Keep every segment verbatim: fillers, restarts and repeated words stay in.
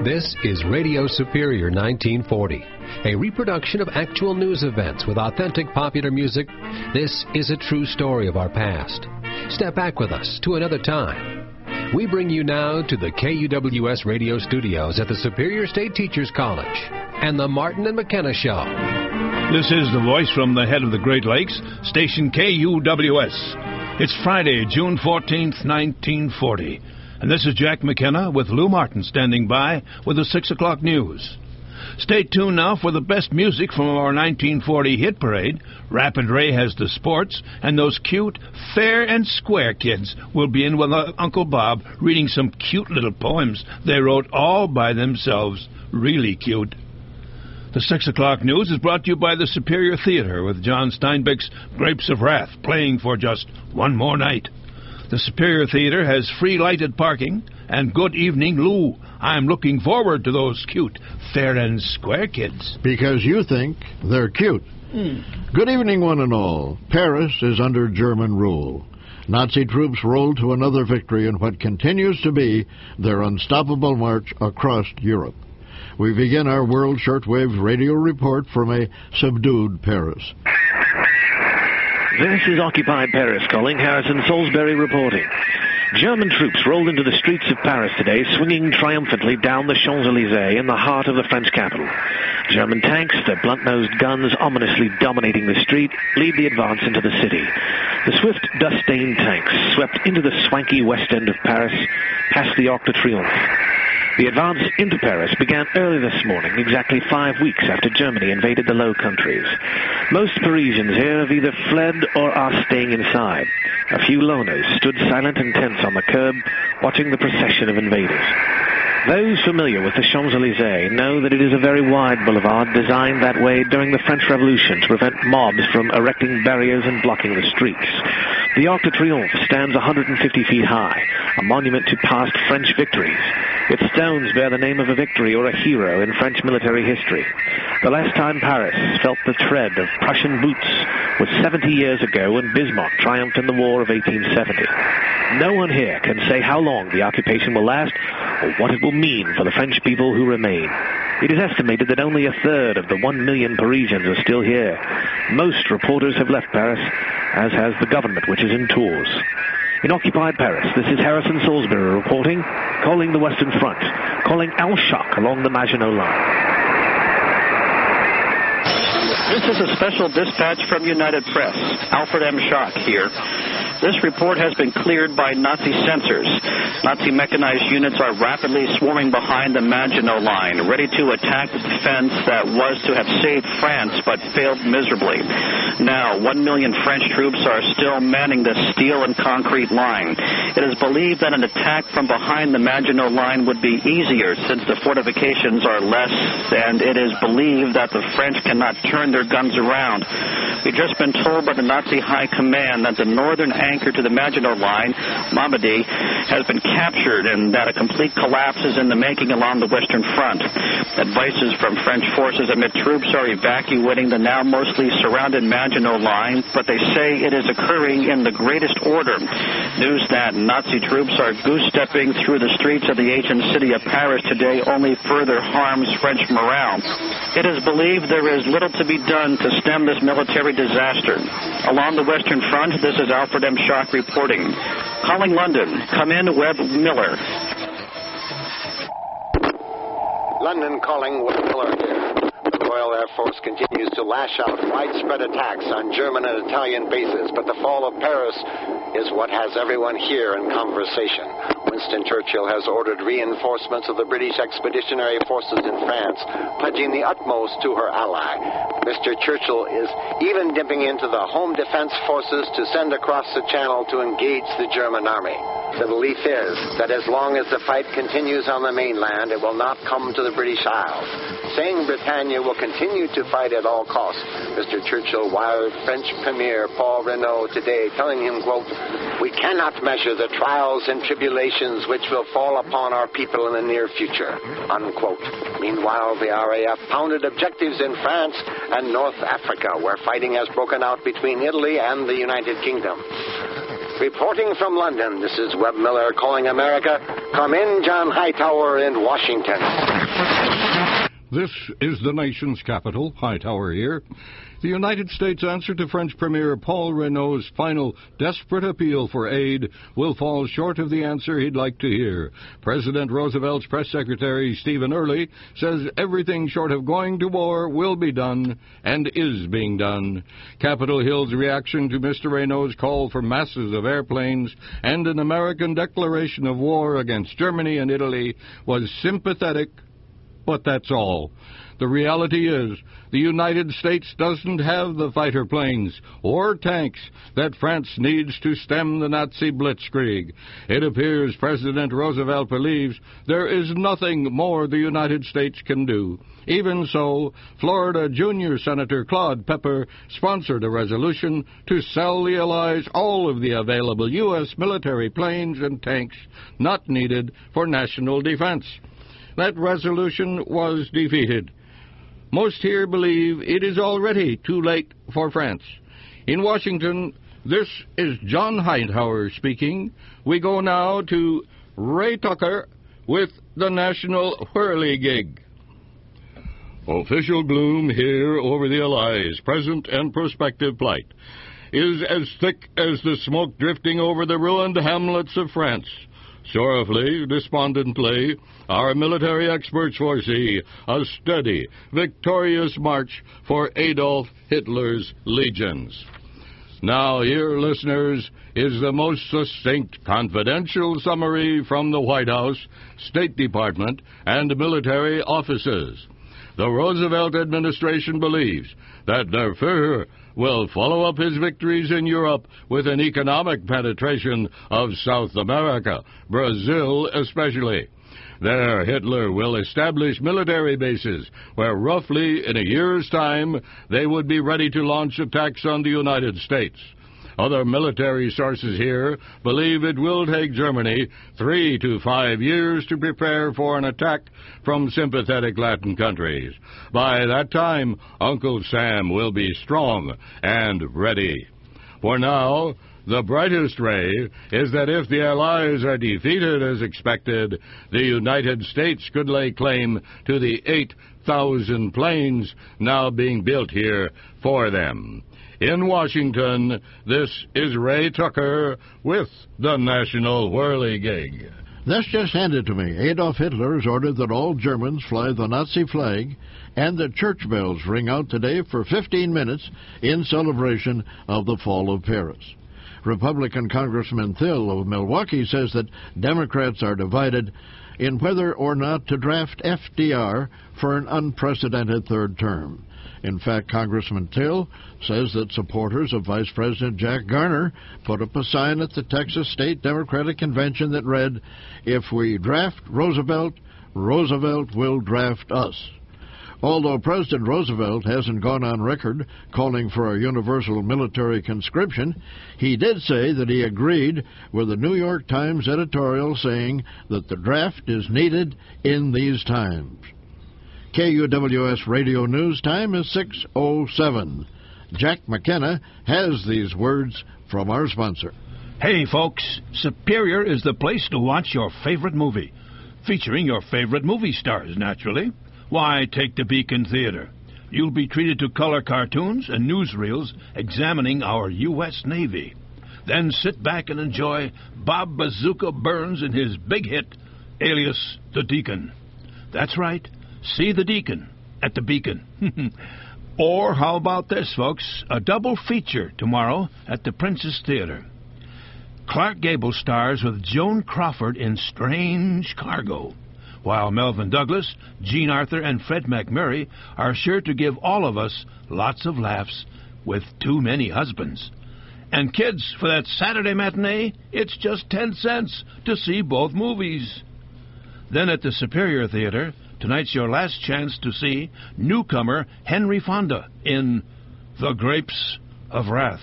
This is Radio Superior nineteen forty, a reproduction of actual news events with authentic popular music. This is a true story of our past. Step back with us to another time. We bring you now to the K U W S radio studios at the Superior State Teachers College and the Martin and McKenna Show. This is the voice from the head of the Great Lakes, station K U W S. It's Friday, June fourteenth, nineteen forty. And this is Jack McKenna with Lou Martin standing by with the six o'clock news. Stay tuned now for the best music from our nineteen forty hit parade. Rapid Ray has the sports, and those cute, fair and square kids will be in with uh, Uncle Bob reading some cute little poems they wrote all by themselves. Really cute. The six o'clock news is brought to you by the Superior Theater with John Steinbeck's Grapes of Wrath playing for just one more night. The Superior Theater has free lighted parking, and good evening, Lou. I'm looking forward to those cute, fair and square kids. Because you think they're cute. Mm. Good evening, one and all. Paris is under German rule. Nazi troops rolled to another victory in what continues to be their unstoppable march across Europe. We begin our World Shortwave Radio Report from a subdued Paris. This is Occupied Paris calling. Harrison Salisbury reporting. German troops rolled into the streets of Paris today, swinging triumphantly down the Champs-Élysées in the heart of the French capital. German tanks, their blunt-nosed guns ominously dominating the street, lead the advance into the city. The swift, dust-stained tanks swept into the swanky west end of Paris, past the Arc de Triomphe. The advance into Paris began early this morning, exactly five weeks after Germany invaded the Low Countries. Most Parisians here have either fled or are staying inside. A few loners stood silent and tense on the curb, watching the procession of invaders. Those familiar with the Champs-Élysées know that it is a very wide boulevard designed that way during the French Revolution to prevent mobs from erecting barriers and blocking the streets. The Arc de Triomphe stands one hundred fifty feet high, a monument to past French victories. Its stones bear the name of a victory or a hero in French military history. The last time Paris felt the tread of Prussian boots was seventy years ago when Bismarck triumphed in the War of eighteen seventy. No one here can say how long the occupation will last or what it will mean for the French people who remain. It is estimated that only a third of the one million Parisians are still here. Most reporters have left Paris, as has the government, which is in tours. In occupied Paris, this is Harrison Salisbury reporting, calling the Western Front, calling Al Shock along the Maginot Line. This is a special dispatch from United Press. Alfred M. Schock here. This report has been cleared by Nazi censors. Nazi mechanized units are rapidly swarming behind the Maginot Line, ready to attack the defense that was to have saved France but failed miserably. Now, one million French troops are still manning the steel and concrete line. It is believed that an attack from behind the Maginot Line would be easier since the fortifications are less, and it is believed that the French cannot turn their guns around. We've just been told by the Nazi High Command that the northern anchor to the Maginot Line, Malmedy, has been captured and that a complete collapse is in the making along the Western Front. Advices from French forces admit troops are evacuating the now mostly surrounded Maginot Line, but they say it is occurring in the greatest order. News that Nazi troops are goose-stepping through the streets of the ancient city of Paris today only further harms French morale. It is believed there is little to be done to stem this military disaster. Along the Western Front, this is Alfred M. Schock reporting. Calling London. Come in, Webb Miller. London calling, Webb Miller here. The Royal Air Force continues to lash out widespread attacks on German and Italian bases, but the fall of Paris is what has everyone here in conversation. Winston Churchill has ordered reinforcements of the British Expeditionary Forces in France, pledging the utmost to her ally. Mister Churchill is even dipping into the home defense forces to send across the Channel to engage the German army. The belief is that as long as the fight continues on the mainland, it will not come to the British Isles. Saying Britannia will continue to fight at all costs, Mister Churchill wired French Premier Paul Reynaud today, telling him, quote, "We cannot measure the trials and tribulations which will fall upon our people in the near future," unquote. Meanwhile, the R A F pounded objectives in France and North Africa, where fighting has broken out between Italy and the United Kingdom. Reporting from London, this is Webb Miller calling America. Come in, John Hightower in Washington. This is the nation's capital, Hightower here. The United States answer to French Premier Paul Reynaud's final desperate appeal for aid will fall short of the answer he'd like to hear. President Roosevelt's press secretary, Stephen Early, says everything short of going to war will be done and is being done. Capitol Hill's reaction to Mister Reynaud's call for masses of airplanes and an American declaration of war against Germany and Italy was sympathetic, but that's all. The reality is, the United States doesn't have the fighter planes or tanks that France needs to stem the Nazi blitzkrieg. It appears President Roosevelt believes there is nothing more the United States can do. Even so, Florida Junior Senator Claude Pepper sponsored a resolution to sell the Allies all of the available U S military planes and tanks not needed for national defense. That resolution was defeated. Most here believe it is already too late for France. In Washington, this is John Hightower speaking. We go now to Ray Tucker with the National Whirligig. Official gloom here over the Allies' present and prospective plight is as thick as the smoke drifting over the ruined hamlets of France. Sorrowfully, despondently, our military experts foresee a steady, victorious march for Adolf Hitler's legions. Now, here, listeners, is the most succinct, confidential summary from the White House, State Department, and military offices. The Roosevelt administration believes that der Führer will follow up his victories in Europe with an economic penetration of South America, Brazil especially. There, Hitler will establish military bases where roughly in a year's time they would be ready to launch attacks on the United States. Other military sources here believe it will take Germany three to five years to prepare for an attack from sympathetic Latin countries. By that time, Uncle Sam will be strong and ready. For now, the brightest ray is that if the Allies are defeated as expected, the United States could lay claim to the eight thousand planes now being built here for them. In Washington, this is Ray Tucker with the National Whirligig. This just handed to me. Adolf Hitler has ordered that all Germans fly the Nazi flag and that church bells ring out today for fifteen minutes in celebration of the fall of Paris. Republican Congressman Thill of Milwaukee says that Democrats are divided in whether or not to draft F D R for an unprecedented third term. In fact, Congressman Thill says that supporters of Vice President Jack Garner put up a sign at the Texas State Democratic Convention that read, "If we draft Roosevelt, Roosevelt will draft us." Although President Roosevelt hasn't gone on record calling for a universal military conscription, he did say that he agreed with the New York Times editorial saying that the draft is needed in these times. K U W S Radio News time is six oh seven. Jack McKenna has these words from our sponsor. Hey, folks, Superior is the place to watch your favorite movie, featuring your favorite movie stars, naturally. Why, take the Beacon Theater. You'll be treated to color cartoons and newsreels examining our U S Navy. Then sit back and enjoy Bob Bazooka Burns in his big hit, Alias the Deacon. That's right, see the Deacon at the Beacon. Or how about this, folks? A double feature tomorrow at the Princess Theater. Clark Gable stars with Joan Crawford in Strange Cargo, while Melvin Douglas, Jean Arthur, and Fred McMurray are sure to give all of us lots of laughs with Too Many Husbands. And kids, for that Saturday matinee, it's just ten cents to see both movies. Then at the Superior Theater, tonight's your last chance to see newcomer Henry Fonda in The Grapes of Wrath.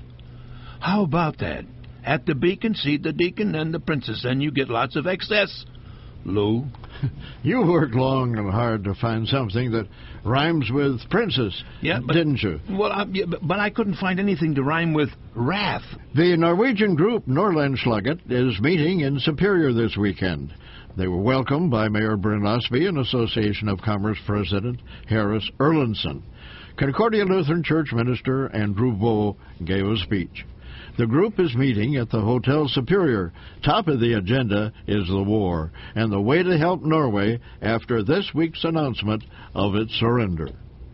How about that? At the Beacon, see the Deacon and the Princess, and you get lots of excess. Lou. You worked long and hard to find something that rhymes with princess, yeah, but, didn't you? Well, I, yeah, but, but I couldn't find anything to rhyme with wrath. The Norwegian group Norlandslaget is meeting in Superior this weekend. They were welcomed by Mayor Bryn Osby and Association of Commerce President Harris Erlandson. Concordia Lutheran Church minister Andrew Bowe gave a speech. The group is meeting at the Hotel Superior. Top of the agenda is the war and the way to help Norway after this week's announcement of its surrender.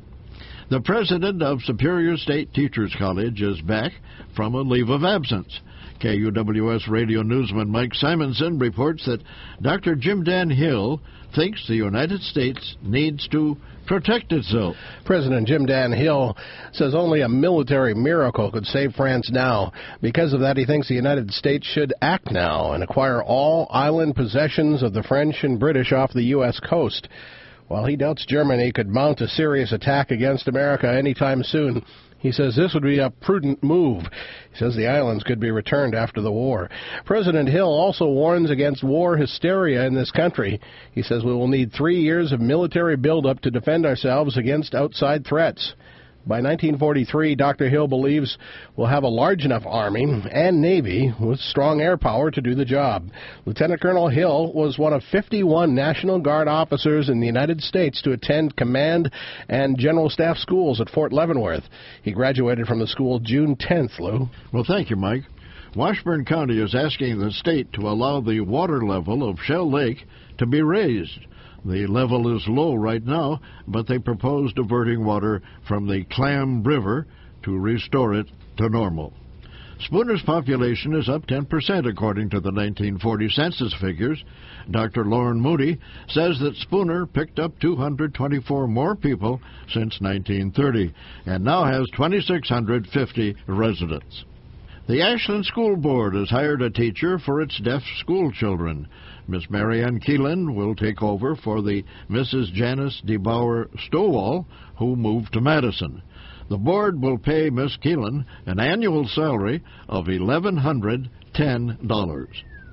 The president of Superior State Teachers College is back from a leave of absence. K U W S radio newsman Mike Simonson reports that Doctor Jim Dan Hill thinks the United States needs to protect itself. President Jim Dan Hill says only a military miracle could save France now. Because of that, he thinks the United States should act now and acquire all island possessions of the French and British off the U S coast. While he doubts Germany could mount a serious attack against America anytime soon, he says this would be a prudent move. He says the islands could be returned after the war. President Hill also warns against war hysteria in this country. He says we will need three years of military buildup to defend ourselves against outside threats. By nineteen forty-three, Doctor Hill believes we'll have a large enough Army and Navy with strong air power to do the job. Lieutenant Colonel Hill was one of fifty-one National Guard officers in the United States to attend command and general staff schools at Fort Leavenworth. He graduated from the school June tenth, Lou. Well, thank you, Mike. Washburn County is asking the state to allow the water level of Shell Lake to be raised. The level is low right now, but they propose diverting water from the Clam River to restore it to normal. Spooner's population is up ten percent according to the nineteen forty census figures. Doctor Lauren Moody says that Spooner picked up two hundred twenty-four more people since nineteen thirty and now has two thousand six hundred fifty residents. The Ashland School Board has hired a teacher for its deaf school children. Miss Marianne Keelan will take over for the Missus Janice DeBauer Stowall, who moved to Madison. The board will pay Miss Keelan an annual salary of one thousand one hundred ten dollars.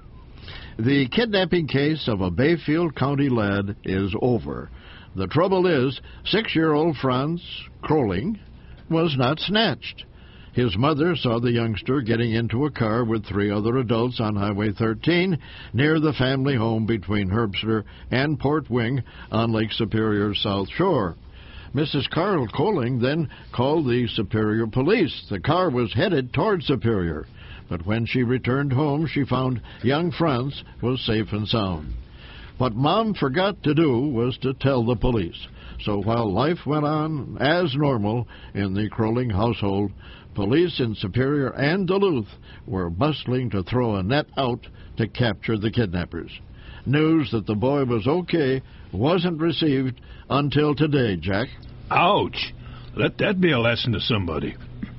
The kidnapping case of a Bayfield County lad is over. The trouble is, six-year-old Franz Kroling was not snatched. His mother saw the youngster getting into a car with three other adults on Highway thirteen near the family home between Herbster and Port Wing on Lake Superior's South Shore. Missus Carl Koling then called the Superior Police. The car was headed toward Superior, but when she returned home, she found young Franz was safe and sound. What Mom forgot to do was to tell the police. So while life went on as normal in the Kroling household, police in Superior and Duluth were bustling to throw a net out to capture the kidnappers. News that the boy was okay wasn't received until today, Jack. Ouch! Let that be a lesson to somebody.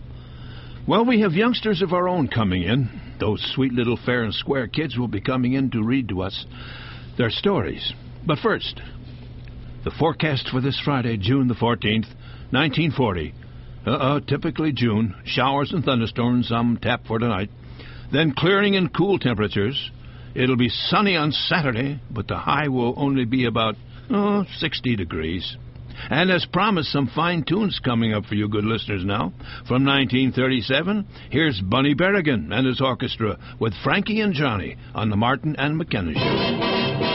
Well, we have youngsters of our own coming in. Those sweet little fair and square kids will be coming in to read to us their stories. But first, the forecast for this Friday, June the fourteenth, nineteen forty. Uh-uh, typically June. Showers and thunderstorms, some tap for tonight. Then clearing and cool temperatures. It'll be sunny on Saturday, but the high will only be about, oh, sixty degrees. And as promised, some fine tunes coming up for you good listeners now. From nineteen thirty-seven, here's Bunny Berrigan and his orchestra with Frankie and Johnny on the Martin and McKenna Show.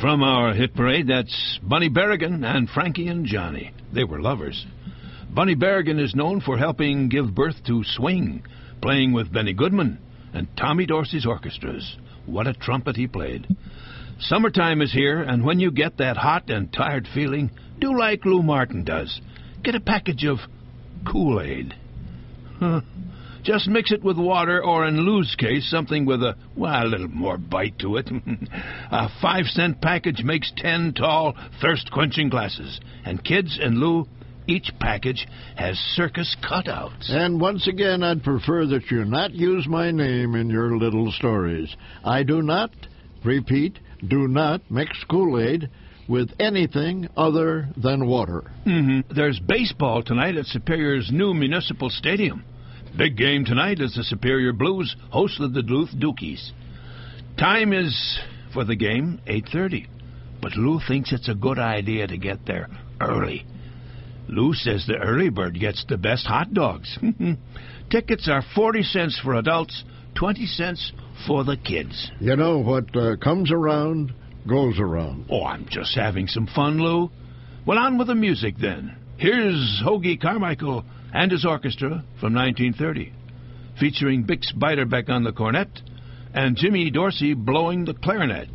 From our hit parade, that's Bunny Berrigan and Frankie and Johnny. They were lovers. Bunny Berrigan is known for helping give birth to swing, playing with Benny Goodman and Tommy Dorsey's orchestras. What a trumpet he played. Summertime is here, and when you get that hot and tired feeling, do like Lou Martin does. Get a package of Kool-Aid. Huh. Just mix it with water, or in Lou's case, something with a, well, a little more bite to it. A five-cent package makes ten tall, thirst-quenching glasses. And kids and Lou, each package has circus cutouts. And once again, I'd prefer that you not use my name in your little stories. I do not, repeat, do not mix Kool-Aid with anything other than water. Mm-hmm. There's baseball tonight at Superior's new municipal stadium. Big game tonight as the Superior Blues host the Duluth Dukies. Time is, for the game, eight thirty. But Lou thinks it's a good idea to get there early. Lou says the early bird gets the best hot dogs. Tickets are forty cents for adults, twenty cents for the kids. You know, what uh, comes around goes around. Oh, I'm just having some fun, Lou. Well, on with the music, then. Here's Hoagy Carmichael and his orchestra from nineteen thirty, featuring Bix Beiderbecke on the cornet and Jimmy Dorsey blowing the clarinet.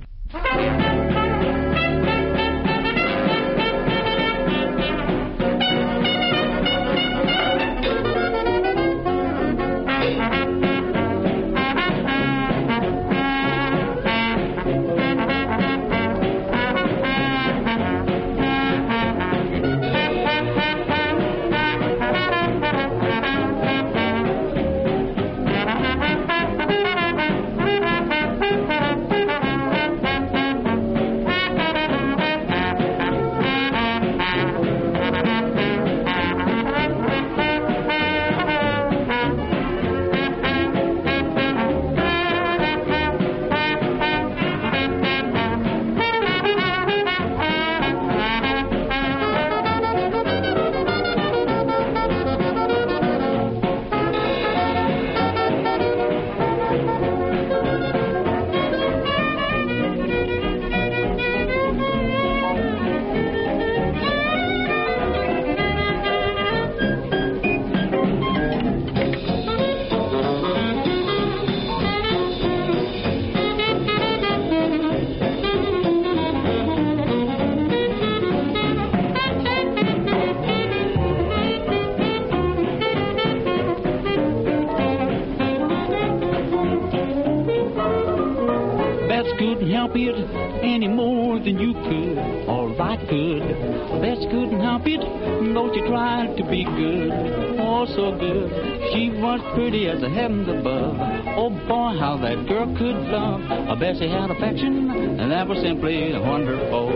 Help it any more than you could, or I could. Bess couldn't help it, though she tried to be good, oh so good. She was pretty as the heavens above. Oh boy, how that girl could love. Uh, Bessie had affection, and that was simply wonderful.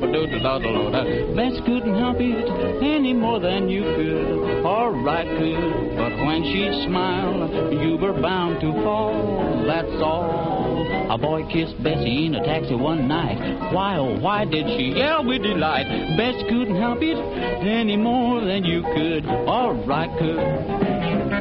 Bess couldn't help it any more than you could, or I could. But when she'd smile, you were bound to fall. That's all. A boy kissed Bessie in a taxi one night. Why, oh, why did she yell with delight? Bess couldn't help it any more than you could, or I could.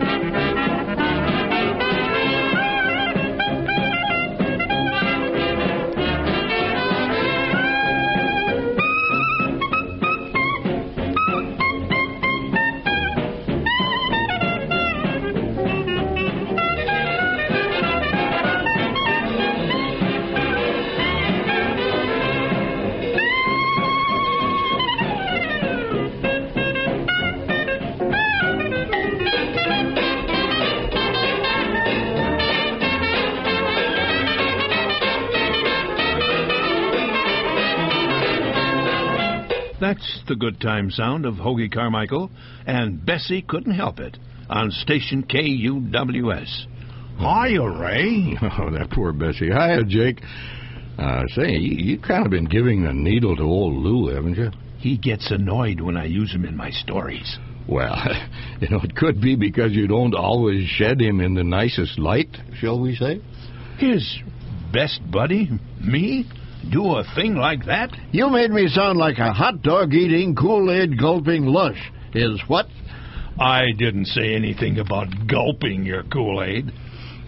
That's the good time sound of Hoagy Carmichael, and Bessie Couldn't Help It on station K U W S. Hiya, Ray. Oh, that poor Bessie. Hiya, Jake. Uh, say, you, you kind of been giving the needle to old Lou, haven't you? He gets annoyed when I use him in my stories. Well, you know, it could be because you don't always shed him in the nicest light, shall we say? His best buddy? Me? Do a thing like that? You made me sound like a hot dog eating, Kool-Aid gulping lush. Is what? I didn't say anything about gulping your Kool-Aid.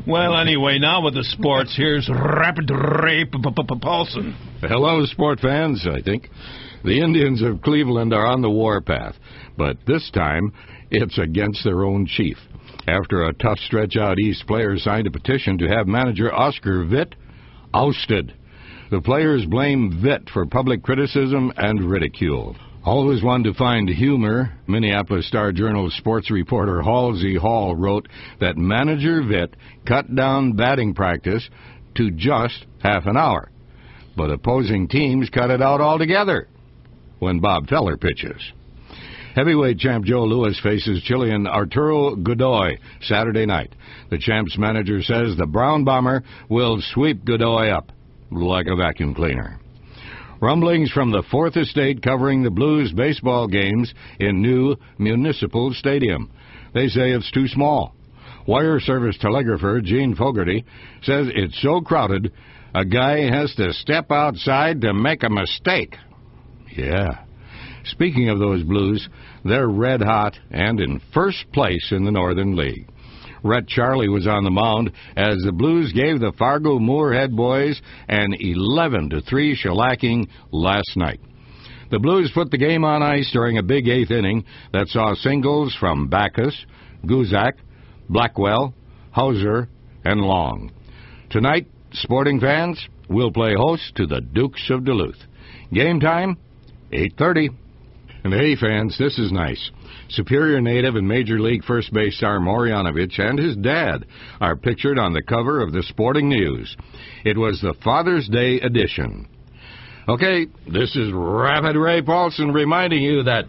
Well, anyway, now with the sports, here's Rapid Ray Paulson. Hello, sport fans, I think. The Indians of Cleveland are on the warpath, but this time it's against their own chief. After a tough stretch out east, players signed a petition to have manager Oscar Vitt ousted. The players blame Vitt for public criticism and ridicule. Always one to find humor, Minneapolis Star-Journal sports reporter Halsey Hall wrote that manager Vitt cut down batting practice to just half an hour, but opposing teams cut it out altogether when Bob Feller pitches. Heavyweight champ Joe Louis faces Chilean Arturo Godoy Saturday night. The champ's manager says the Brown Bomber will sweep Godoy up like a vacuum cleaner. Rumblings from the Fourth Estate covering the Blues baseball games in new Municipal Stadium. They say it's too small. Wire service telegrapher Gene Fogarty says it's so crowded, a guy has to step outside to make a mistake. Yeah. Speaking of those Blues, they're red hot and in first place in the Northern League. Rhett Charlie was on the mound as the Blues gave the Fargo Moorhead boys an eleven to three shellacking last night. The Blues put the game on ice during a big eighth inning that saw singles from Backus, Guzak, Blackwell, Hauser, and Long. Tonight, sporting fans, we'll play host to the Dukes of Duluth. Game time, eight thirty. And hey, fans, this is nice. Superior native and Major League first base star Marjanovic and his dad are pictured on the cover of the Sporting News. It was the Father's Day edition. Okay, this is Rapid Ray Paulson reminding you that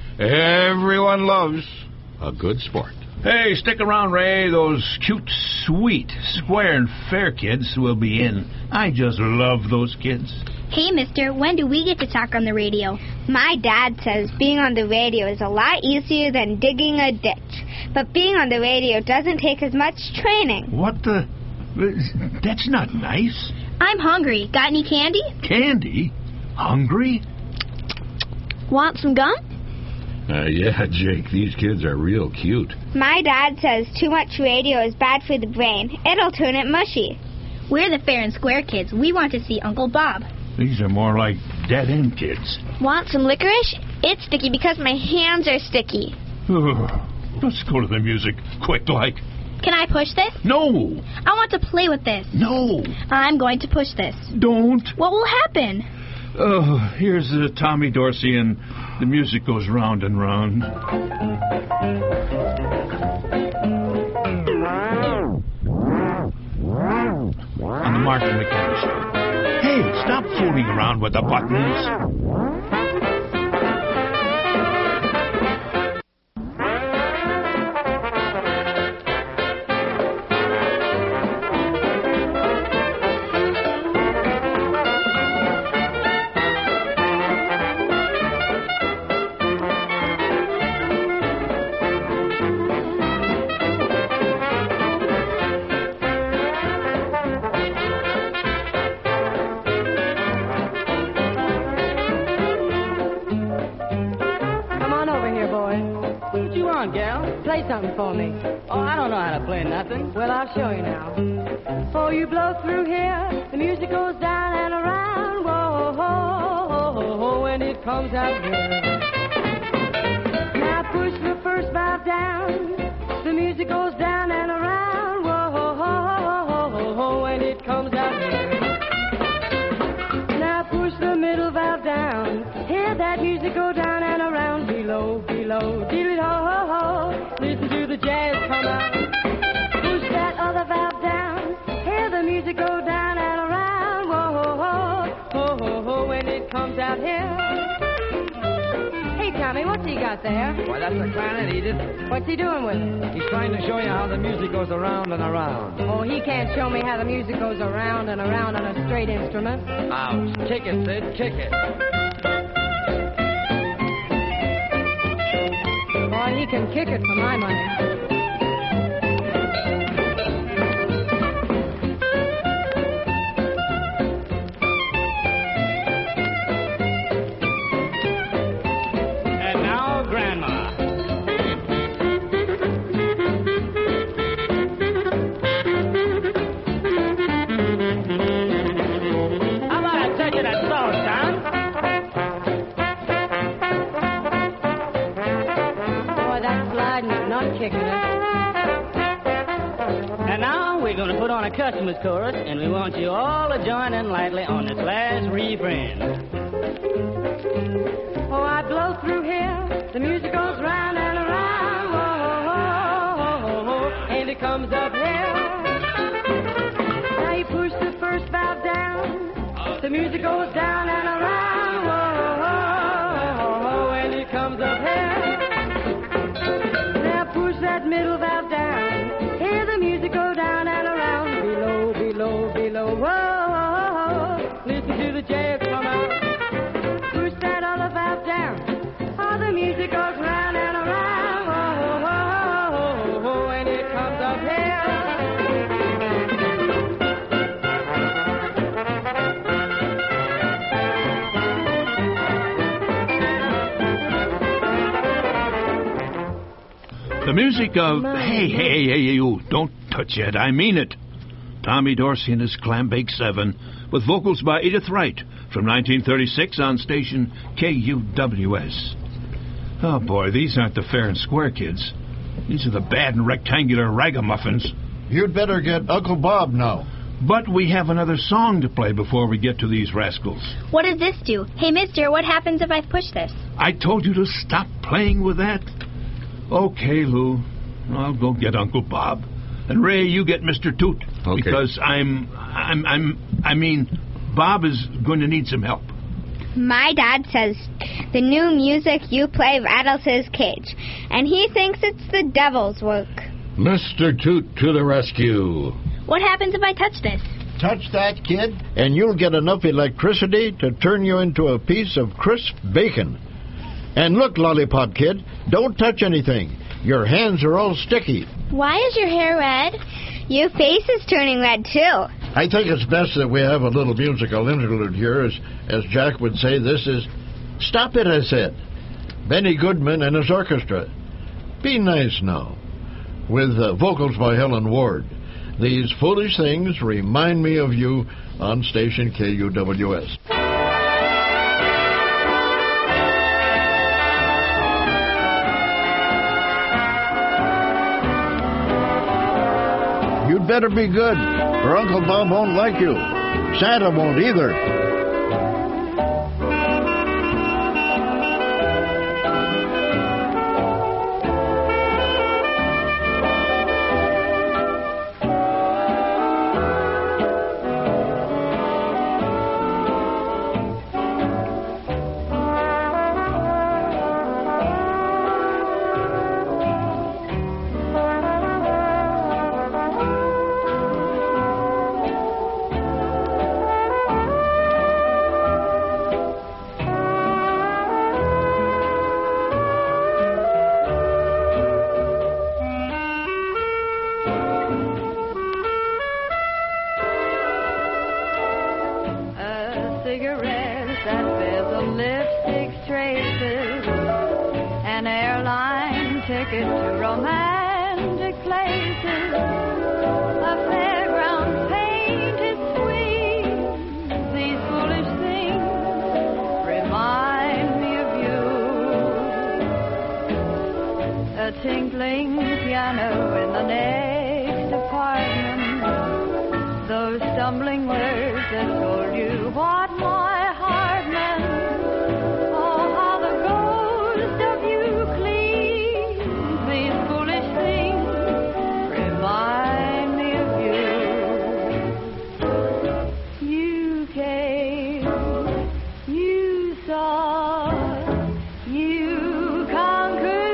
everyone loves a good sport. Hey, stick around, Ray. Those cute, sweet, square and fair kids will be in. I just love those kids. Hey, mister, when do we get to talk on the radio? My dad says being on the radio is a lot easier than digging a ditch. But being on the radio doesn't take as much training. What the? That's not nice. I'm hungry. Got any candy? Candy? Hungry? Want some gum? Uh, yeah, Jake, these kids are real cute. My dad says too much radio is bad for the brain. It'll turn it mushy. We're the fair and square kids. We want to see Uncle Bob. These are more like dead-end kids. Want some licorice? It's sticky because my hands are sticky. Let's go to the music, quick like. Can I push this? No. I want to play with this. No. I'm going to push this. Don't. What will happen? Oh, here's uh, Tommy Dorsey, and the music goes round and round. On the Martin McKenna Show. Hey, stop fooling around with the buttons. Play something for me. Oh, I don't know how to play nothing. Well, I'll show you now. Oh, you blow through here, the music goes down and around. Whoa, ho, ho, ho, ho, when it comes out here. Now push the first valve down, the music goes down and around. Whoa, ho, ho, ho, ho, ho, when it comes out here. Now push the middle valve down, hear that music go down and around. Below, below, deal it ho, ho, ho. Listen to the jazz come out. Push that other valve down. Hear the music go down and around. Whoa, ho, ho, ho, ho, ho, when it comes out here. Hey, Tommy, what's he got there? Why, that's a clarinet, Edith. What's he doing with it? He's trying to show you how the music goes around and around. Oh, he can't show me how the music goes around and around on a straight instrument. Ouch. Kick it, Sid. Kick it. Boy, he can kick it for my money. customers chorus, and we want you all to join in lightly on this last refrain. Oh, I blow through here, the music goes round and around, whoa, and it comes up here. Now you push the first valve down, the music goes down and around, whoa, and it comes up here. Now push that middle valve down, hear the music go down and around, below, below, below, whoa, listen to the jazz come out. Push that other valve down, all the music goes round and around, whoa, and it comes up here. The music of, hey, hey, hey, you, don't touch it, I mean it. Tommy Dorsey and his Clambake Seven, with vocals by Edith Wright, from nineteen thirty-six on station K U W S. Oh, boy, these aren't the fair and square kids. These are the bad and rectangular ragamuffins. You'd better get Uncle Bob now. But we have another song to play before we get to these rascals. What does this do? Hey, mister, what happens if I push this? I told you to stop playing with that. Okay, Lou, I'll go get Uncle Bob. And Ray, you get Mister Toot. Okay. Because I'm, I'm, I'm, I mean, Bob is going to need some help. My dad says the new music you play rattles his cage, and he thinks it's the devil's work. Mister Toot to the rescue. What happens if I touch this? Touch that, kid, and you'll get enough electricity to turn you into a piece of crisp bacon. And look, Lollipop Kid, don't touch anything. Your hands are all sticky. Why is your hair red? Your face is turning red, too. I think it's best that we have a little musical interlude here. As, as Jack would say, this is... Stop it, I said. Benny Goodman and his orchestra. Be nice now. With uh, vocals by Helen Ward. These foolish things remind me of you on station K U W S. You'd better be good, or Uncle Bob won't like you. Santa won't either. Tinkling piano in the next apartment. Those stumbling words that told you what my heart meant. Oh, how the ghost of you clings. These foolish things remind me of you. You came, you saw, you conquered.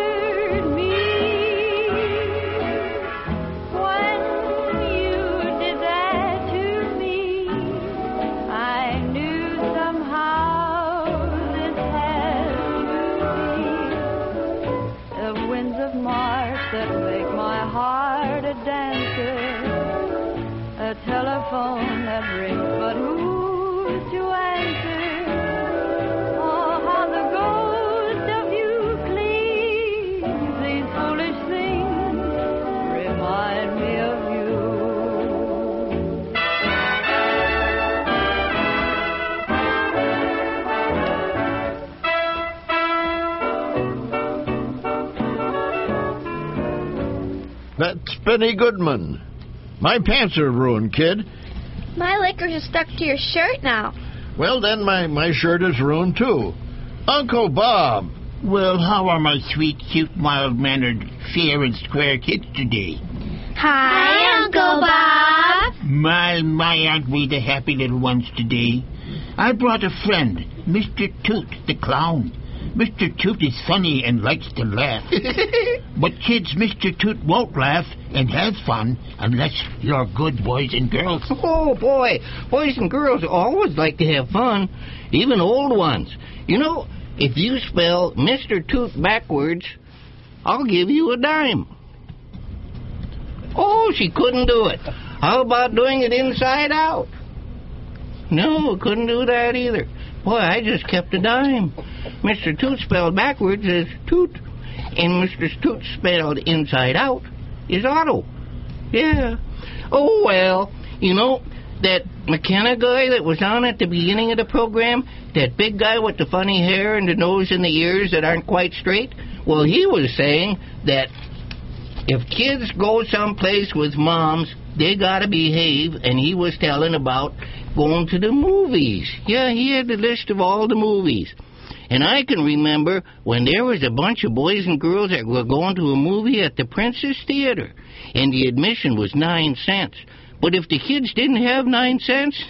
A telephone that rings, but who's to answer? Oh, how the ghost of you clings. These foolish things remind me of That's Benny Goodman. My pants are ruined, kid. My liquors are stuck to your shirt now. Well, then my, my shirt is ruined, too. Uncle Bob. Well, how are my sweet, cute, mild-mannered, fair and square kids today? Hi, Uncle Bob. My, my, aren't we the happy little ones today? I brought a friend, Mister Toot, the clown. Mister Toot is funny and likes to laugh. But kids, Mister Toot won't laugh and have fun unless you're good boys and girls. Oh, boy. Boys and girls always like to have fun, even old ones. You know, if you spell Mister Toot backwards, I'll give you a dime. Oh, she couldn't do it. How about doing it inside out? No, couldn't do that either. Boy, I just kept a dime. Mister Toot spelled backwards is toot, and Mister Toot spelled inside out is auto. Yeah. Oh, well, you know, that McKenna guy that was on at the beginning of the program, that big guy with the funny hair and the nose and the ears that aren't quite straight, well, he was saying that if kids go someplace with moms, they gotta behave, and he was telling about going to the movies. Yeah, he had the list of all the movies. And I can remember when there was a bunch of boys and girls that were going to a movie at the Princess Theater, and the admission was nine cents. But if the kids didn't have nine cents,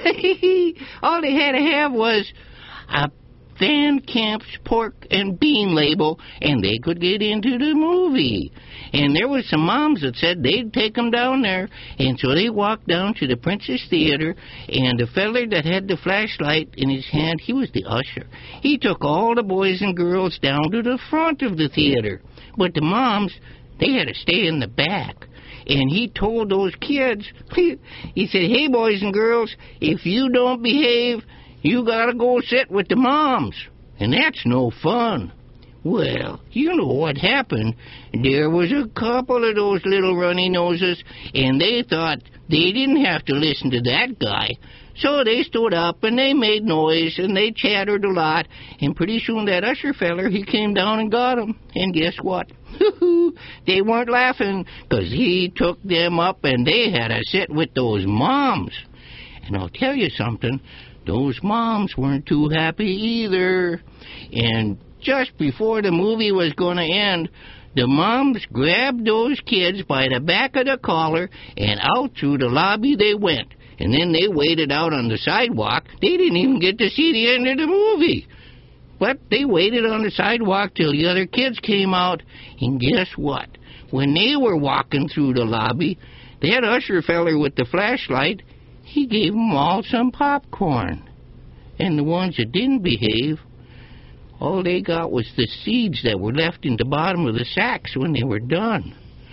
all they had to have was a Van Camp's pork and bean label, and they could get into the movie. And there was some moms that said they'd take them down there, and so they walked down to the Princess Theater, and the feller that had the flashlight in his hand, he was the usher. He took all the boys and girls down to the front of the theater. But the moms, they had to stay in the back. And he told those kids, he said, hey, boys and girls, if you don't behave, you gotta go sit with the moms. And that's no fun. Well, you know what happened. There was a couple of those little runny noses, and they thought they didn't have to listen to that guy. So they stood up, and they made noise, and they chattered a lot, and pretty soon that usher feller, he came down and got them. And guess what? They weren't laughing, 'cause he took them up, and they had to sit with those moms. And I'll tell you something, those moms weren't too happy either. And just before the movie was going to end, the moms grabbed those kids by the back of the collar, and out through the lobby they went. And then they waited out on the sidewalk. They didn't even get to see the end of the movie. But they waited on the sidewalk till the other kids came out. And guess what? When they were walking through the lobby, that usher feller with the flashlight, he gave them all some popcorn. And the ones that didn't behave, all they got was the seeds that were left in the bottom of the sacks when they were done.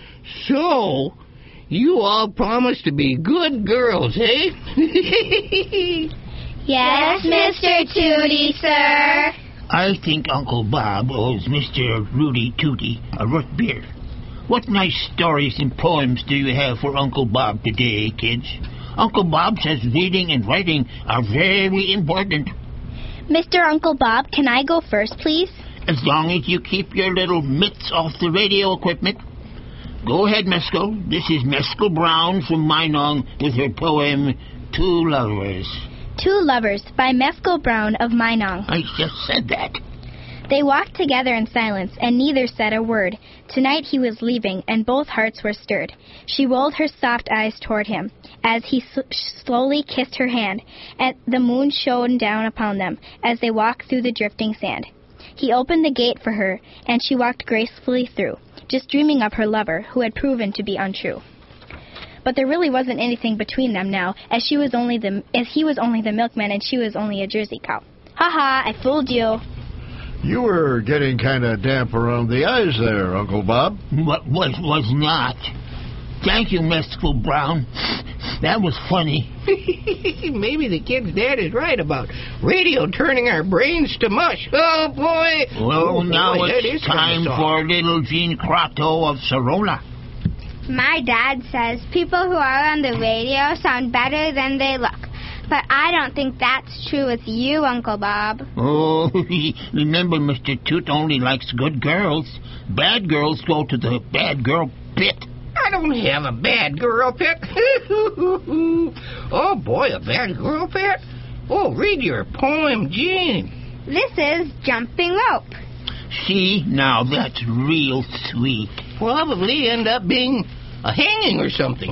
So, you all promised to be good girls, eh? Yes, Mister Tootie, sir. I think Uncle Bob owes Mister Rudy Tootie a root beer. What nice stories and poems do you have for Uncle Bob today, kids? Uncle Bob says reading and writing are very important. Mister Uncle Bob, can I go first, please? As long as you keep your little mitts off the radio equipment. Go ahead, Mescal. This is Mescal Brown from Minong with her poem, Two Lovers. Two Lovers by Mescal Brown of Minong. I just said that. They walked together in silence, and neither said a word. Tonight he was leaving, and both hearts were stirred. She rolled her soft eyes toward him, as he s- slowly kissed her hand, and the moon shone down upon them, as they walked through the drifting sand. He opened the gate for her, and she walked gracefully through, just dreaming of her lover, who had proven to be untrue. But there really wasn't anything between them now, as she was only the as he was only the milkman, and she was only a Jersey cow. Ha ha! I fooled you. You were getting kind of damp around the eyes there, Uncle Bob. What was was not. Thank you, Mescal Brown. That was funny. Maybe the kid's dad is right about radio turning our brains to mush. Oh, boy. Well, oh, now boy, it's time for little Jean Crotto of Sorona. My dad says people who are on the radio sound better than they look. But I don't think that's true with you, Uncle Bob. Oh, remember, Mister Toot only likes good girls. Bad girls go to the bad girl pit. I don't have a bad girl pet. Oh, boy, a bad girl pet? Oh, read your poem, Jean. This is Jumping Rope. See, now that's real sweet. Probably end up being a hanging or something.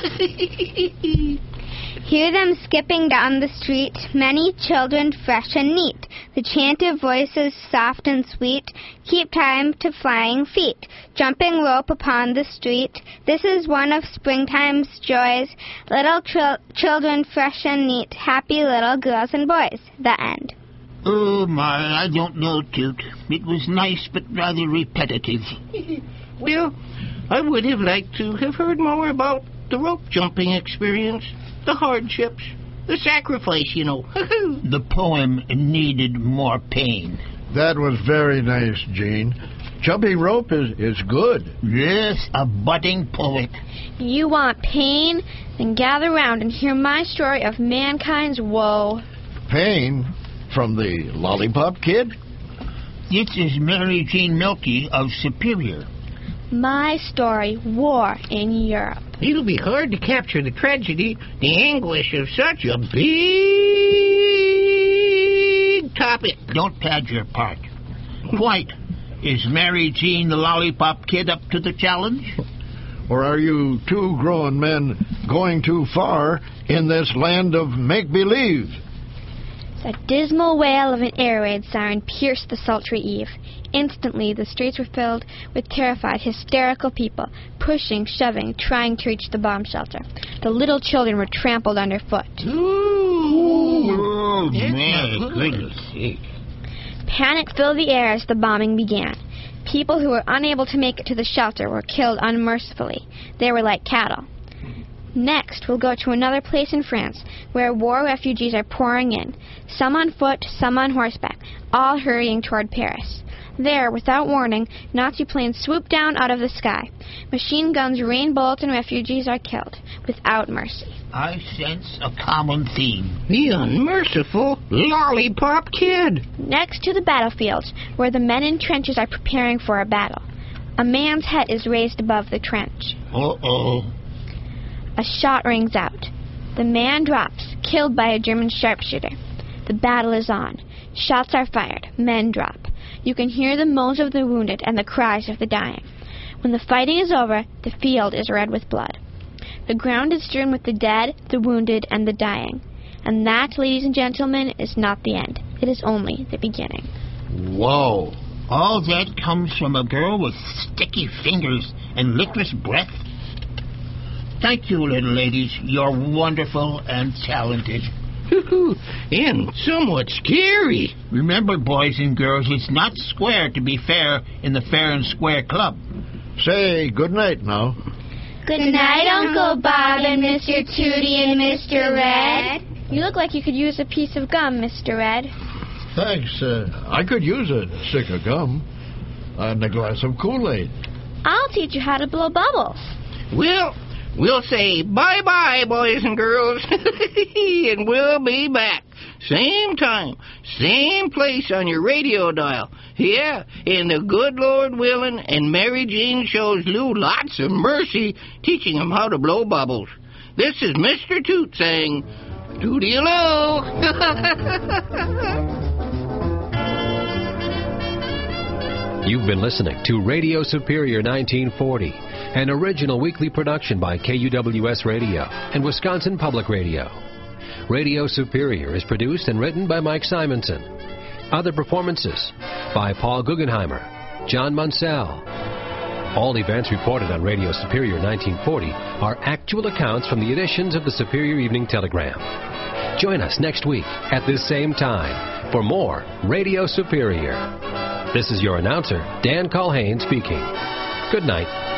Hear them skipping down the street, many children fresh and neat. The chant of voices soft and sweet, keep time to flying feet. Jumping rope upon the street, this is one of springtime's joys. Little tr- children fresh and neat, happy little girls and boys. The end. Oh, my, I don't know, Toot. It was nice, but rather repetitive. Well, I would have liked to have heard more about the rope jumping experience. The hardships, the sacrifice, you know. The poem needed more pain. That was very nice, Gene. Jumping rope is, is good. Yes, a budding poet. You want pain? Then gather round and hear my story of mankind's woe. Pain? From the Lollipop Kid? This is Mary Jean Milky of Superior. My story, War in Europe. It'll be hard to capture the tragedy, the anguish of such a big topic. Don't pad your part. Quite. Is Mary Jean the Lollipop Kid up to the challenge? Or are you two grown men going too far in this land of make-believe? A dismal wail of an air raid siren pierced the sultry eve. Instantly, the streets were filled with terrified, hysterical people, pushing, shoving, trying to reach the bomb shelter. The little children were trampled underfoot. Ooh, oh, my goodness sake. Panic filled the air as the bombing began. People who were unable to make it to the shelter were killed unmercifully. They were like cattle. Next, we'll go to another place in France where war refugees are pouring in, some on foot, some on horseback, all hurrying toward Paris. There, without warning, Nazi planes swoop down out of the sky. Machine guns rain bullets and refugees are killed, without mercy. I sense a common theme. The unmerciful Lollipop Kid. Next to the battlefields, where the men in trenches are preparing for a battle. A man's head is raised above the trench. Uh-oh. A shot rings out. The man drops, killed by a German sharpshooter. The battle is on. Shots are fired. Men drop. You can hear the moans of the wounded and the cries of the dying. When the fighting is over, the field is red with blood. The ground is strewn with the dead, the wounded, and the dying. And that, ladies and gentlemen, is not the end. It is only the beginning. Whoa. All that comes from a girl with sticky fingers and liquorous breath? Thank you, little ladies. You're wonderful and talented. And somewhat scary. Remember, boys and girls, it's not square to be fair in the Fair and Square Club. Say good night now. Good night, Uncle Bob and Mister Tootie and Mister Red. You look like you could use a piece of gum, Mister Red. Thanks. Uh, I could use a stick of gum and a glass of Kool-Aid. I'll teach you how to blow bubbles. Well, we'll say bye-bye, boys and girls, and we'll be back. Same time, same place on your radio dial. Yeah, and the good Lord willing, and Mary Jean shows Lou lots of mercy, teaching him how to blow bubbles. This is Mister Toot saying, Toodie-o. You've been listening to Radio Superior nineteen forty, an original weekly production by K U W S Radio and Wisconsin Public Radio. Radio Superior is produced and written by Mike Simonson. Other performances by Paul Guggenheimer, John Munsell. All events reported on Radio Superior nineteen forty are actual accounts from the editions of the Superior Evening Telegram. Join us next week at this same time for more Radio Superior. This is your announcer, Dan Culhane, speaking. Good night.